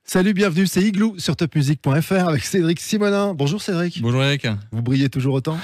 Salut, bienvenue, c'est Igloo sur topmusic.fr avec Cédric Simonin. Bonjour Cédric. Bonjour Eric. Vous brillez toujours autant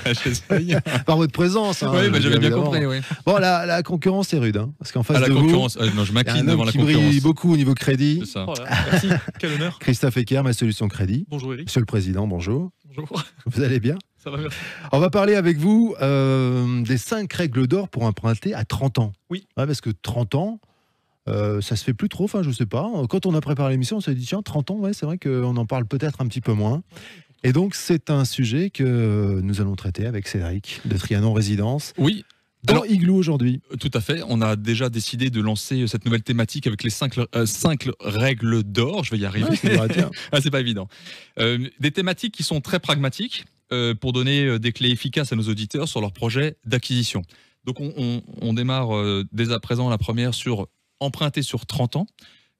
par votre présence. Hein, oui, j'avais bien compris. Oui. Bon, la concurrence est rude, hein, parce qu'en face de concurrence, vous, non, je m'incline devant la qui concurrence. brille beaucoup au niveau crédit. C'est ça. Voilà, merci, quel honneur. Christophe Ecker, ma solution crédit. Bonjour Eric. Monsieur le Président, bonjour. Bonjour. Vous allez bien? Ça va, merci. On va parler avec vous des 5 règles d'or pour emprunter à 30 ans. Oui. Ouais, parce que 30 ans, ça se fait plus trop, enfin je sais pas. Quand on a préparé l'émission, on s'est dit tiens, 30 ans, ouais, c'est vrai qu'on en parle peut-être un petit peu moins. Et donc c'est un sujet que nous allons traiter avec Cédric de Trianon Résidence. Oui. Dans Igloo aujourd'hui. Tout à fait. On a déjà décidé de lancer cette nouvelle thématique avec les 5 règles d'or. Je vais y arriver. C'est pas évident. Des thématiques qui sont très pragmatiques pour donner des clés efficaces à nos auditeurs sur leur projet d'acquisition. Donc on démarre dès à présent la première sur emprunter sur 30 ans.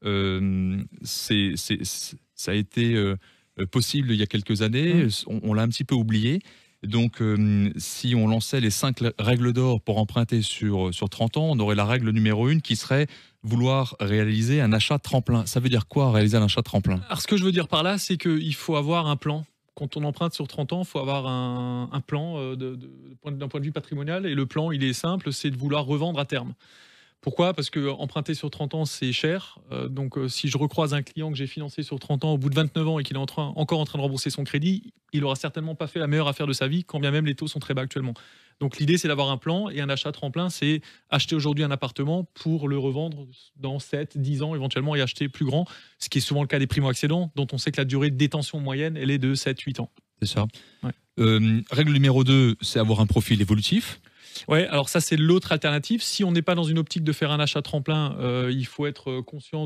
Ça a été possible il y a quelques années. On l'a un petit peu oublié. Donc, si on lançait les 5 règles d'or pour emprunter sur 30 ans, on aurait la règle numéro 1 qui serait vouloir réaliser un achat tremplin. Ça veut dire quoi, réaliser un achat tremplin? Alors, ce que je veux dire par là, c'est qu'il faut avoir un plan. Quand on emprunte sur 30 ans, il faut avoir un plan d'un point de vue patrimonial. Et le plan, il est simple, c'est de vouloir revendre à terme. Pourquoi? Parce que emprunter sur 30 ans, c'est cher. Donc, si je recroise un client que j'ai financé sur 30 ans au bout de 29 ans et qu'il est encore en train de rembourser son crédit, il n'aura certainement pas fait la meilleure affaire de sa vie, quand bien même les taux sont très bas actuellement. Donc, l'idée, c'est d'avoir un plan, et un achat tremplin, c'est acheter aujourd'hui un appartement pour le revendre dans 7, 10 ans éventuellement et acheter plus grand, ce qui est souvent le cas des primo-accédants, dont on sait que la durée de détention moyenne, elle est de 7, 8 ans. C'est ça. Ouais. Règle numéro 2, c'est avoir un profil évolutif. Ouais, alors ça c'est l'autre alternative. Si on n'est pas dans une optique de faire un achat tremplin, il faut être conscient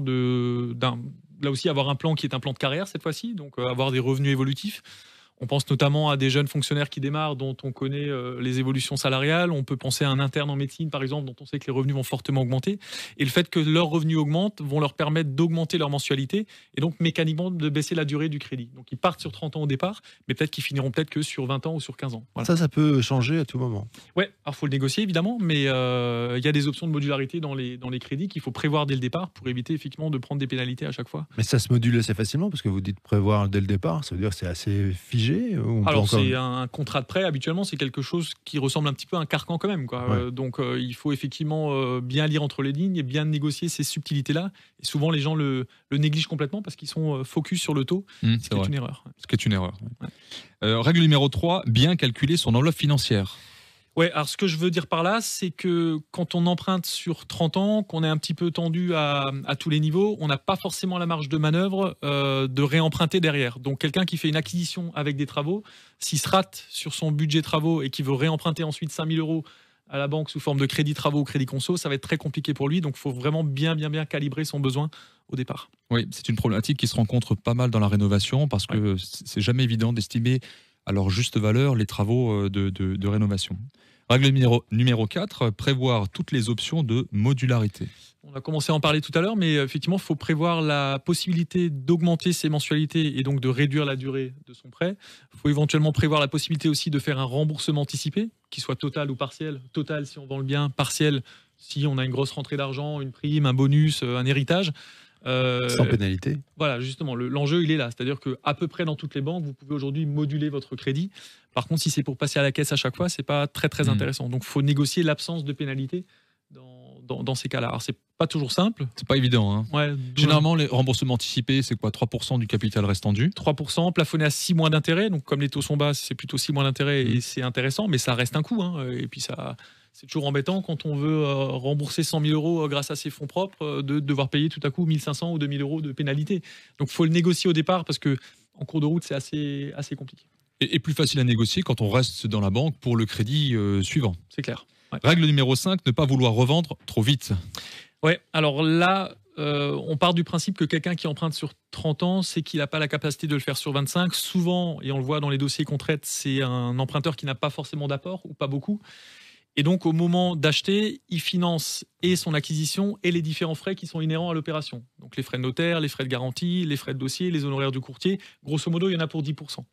là aussi avoir un plan qui est un plan de carrière cette fois-ci, donc avoir des revenus évolutifs. On pense notamment à des jeunes fonctionnaires qui démarrent, dont on connaît les évolutions salariales. On peut penser à un interne en médecine, par exemple, dont on sait que les revenus vont fortement augmenter. Et le fait que leurs revenus augmentent vont leur permettre d'augmenter leur mensualité et donc mécaniquement de baisser la durée du crédit. Donc ils partent sur 30 ans au départ, mais peut-être qu'ils finiront peut-être que sur 20 ans ou sur 15 ans. Voilà. Ça peut changer à tout moment. Ouais, alors il faut le négocier évidemment, mais il y a des options de modularité dans les crédits qu'il faut prévoir dès le départ pour éviter effectivement de prendre des pénalités à chaque fois. Mais ça se module assez facilement parce que vous dites prévoir dès le départ, ça veut dire que c'est assez figé. Alors c'est un contrat de prêt, habituellement c'est quelque chose qui ressemble un petit peu à un carcan quand même, quoi. Ouais. Donc il faut effectivement bien lire entre les lignes et bien négocier ces subtilités-là. Et souvent les gens le négligent complètement parce qu'ils sont focus sur le taux, ce qui est une erreur. Ce qui est une erreur. Ouais. Règle numéro 3, bien calculer son enveloppe financière. Ouais, alors ce que je veux dire par là, c'est que quand on emprunte sur 30 ans, qu'on est un petit peu tendu à tous les niveaux, on n'a pas forcément la marge de manœuvre de réemprunter derrière. Donc quelqu'un qui fait une acquisition avec des travaux, s'il se rate sur son budget travaux et qui veut réemprunter ensuite 5 000 € à la banque sous forme de crédit travaux ou crédit conso, ça va être très compliqué pour lui. Donc il faut vraiment bien calibrer son besoin au départ. Oui, c'est une problématique qui se rencontre pas mal dans la rénovation parce que c'est jamais évident d'estimer à leur juste valeur les travaux de rénovation. Règle numéro 4, prévoir toutes les options de modularité. On a commencé à en parler tout à l'heure, mais effectivement, il faut prévoir la possibilité d'augmenter ses mensualités et donc de réduire la durée de son prêt. Il faut éventuellement prévoir la possibilité aussi de faire un remboursement anticipé, qu'il soit total ou partiel. Total si on vend le bien, partiel si on a une grosse rentrée d'argent, une prime, un bonus, un héritage. Sans pénalité. Voilà, justement, l'enjeu, il est là. C'est-à-dire qu'à peu près dans toutes les banques, vous pouvez aujourd'hui moduler votre crédit. Par contre, si c'est pour passer à la caisse à chaque fois, c'est pas très intéressant. Donc, il faut négocier l'absence de pénalité dans ces cas-là. Alors, c'est pas toujours simple. C'est pas évident. Hein. Ouais, généralement, les remboursements anticipés, c'est quoi? 3% du capital restant dû. 3%, plafonné à 6 mois d'intérêt. Donc, comme les taux sont bas, c'est plutôt 6 mois d'intérêt et c'est intéressant, mais ça reste un coût. Hein. Et puis, c'est toujours embêtant quand on veut rembourser 100 000 € grâce à ses fonds propres, de devoir payer tout à coup 1 500 ou 2 000 € de pénalité. Donc, il faut le négocier au départ parce que en cours de route, c'est assez compliqué. Et plus facile à négocier quand on reste dans la banque pour le crédit suivant. C'est clair. Ouais. Règle numéro 5, ne pas vouloir revendre trop vite. Ouais, alors là, on part du principe que quelqu'un qui emprunte sur 30 ans, c'est qu'il n'a pas la capacité de le faire sur 25. Souvent, et on le voit dans les dossiers qu'on traite, c'est un emprunteur qui n'a pas forcément d'apport ou pas beaucoup. Et donc, au moment d'acheter, il finance et son acquisition et les différents frais qui sont inhérents à l'opération. Donc, les frais de notaire, les frais de garantie, les frais de dossier, les honoraires du courtier. Grosso modo, il y en a pour 10%.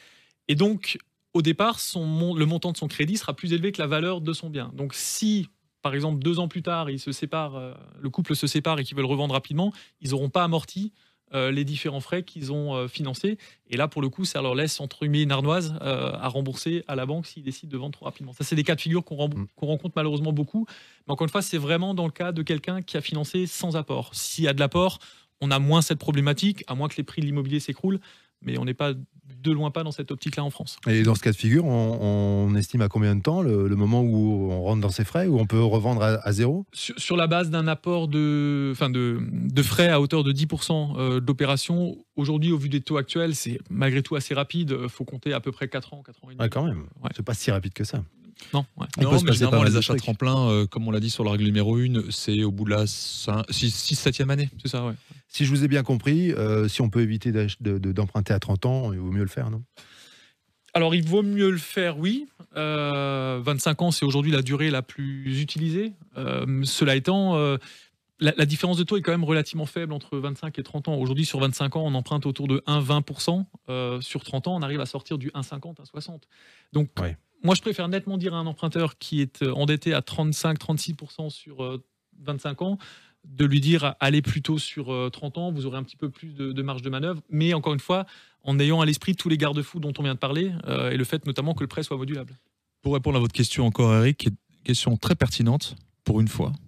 Et donc, au départ, le montant de son crédit sera plus élevé que la valeur de son bien. Donc, si, par exemple, 2 ans plus tard, le couple se sépare et qu'ils veulent revendre rapidement, ils n'auront pas amorti les différents frais qu'ils ont financés. Et là, pour le coup, ça leur laisse entre guillemets une ardoise à rembourser à la banque s'ils décident de vendre trop rapidement. Ça, c'est des cas de figure qu'on rencontre malheureusement beaucoup. Mais encore une fois, c'est vraiment dans le cas de quelqu'un qui a financé sans apport. S'il y a de l'apport, on a moins cette problématique, à moins que les prix de l'immobilier s'écroulent. Mais on n'est pas de loin pas dans cette optique-là en France. Et dans ce cas de figure, on estime à combien de temps le moment où on rentre dans ses frais, où on peut revendre à zéro? Sur la base d'un apport de frais à hauteur de 10% de l'opération, aujourd'hui, au vu des taux actuels, c'est malgré tout assez rapide. Il faut compter à peu près 4 ans et demi. Ouais, quand même. Ouais. C'est pas si rapide que ça. Non, ouais. Non, mais généralement, les achats tremplins, comme on l'a dit sur la règle numéro 1, c'est au bout de la 6-7e année. C'est ça, ouais. Si je vous ai bien compris, si on peut éviter d'emprunter à 30 ans, il vaut mieux le faire, non? Alors, il vaut mieux le faire, oui. 25 ans, c'est aujourd'hui la durée la plus utilisée. Cela étant, la différence de taux est quand même relativement faible entre 25 et 30 ans. Aujourd'hui, sur 25 ans, on emprunte autour de 1,20%. Sur 30 ans, on arrive à sortir du 1,50, 1,60. Donc, ouais. Moi, je préfère nettement dire à un emprunteur qui est endetté à 35-36% sur 25 ans, de lui dire allez plutôt sur 30 ans, vous aurez un petit peu plus de marge de manœuvre, mais encore une fois, en ayant à l'esprit tous les garde-fous dont on vient de parler, et le fait notamment que le prêt soit modulable. Pour répondre à votre question encore, Eric, question très pertinente, pour une fois.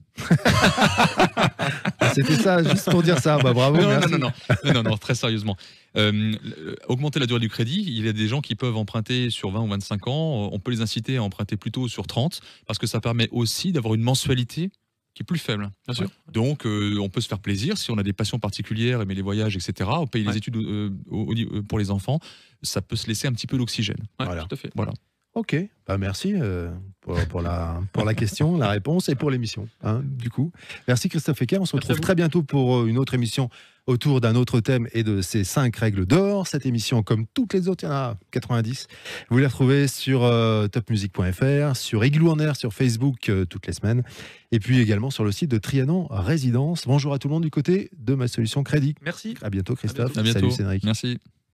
C'était ça, juste pour dire ça. Bah, bravo. Non, très sérieusement. Augmenter la durée du crédit, il y a des gens qui peuvent emprunter sur 20 ou 25 ans. On peut les inciter à emprunter plutôt sur 30 parce que ça permet aussi d'avoir une mensualité qui est plus faible. Bien sûr. Donc, on peut se faire plaisir si on a des passions particulières, aimer les voyages, etc. On paye les études pour les enfants. Ça peut se laisser un petit peu d'oxygène. Voilà. Tout à fait. Voilà. Ok, bah merci pour la question, la réponse et pour l'émission. Hein, du coup, merci Christophe Ecker. On se retrouve très bientôt pour une autre émission autour d'un autre thème et de ces 5 règles d'or. Cette émission, comme toutes les autres, il y en a 90. Vous les retrouvez sur topmusic.fr, sur Igloo en Air, sur Facebook toutes les semaines, et puis également sur le site de Trianon Résidence. Bonjour à tout le monde du côté de Ma Solution Crédit. Merci. À bientôt Christophe. À bientôt. Salut Cédric. Merci.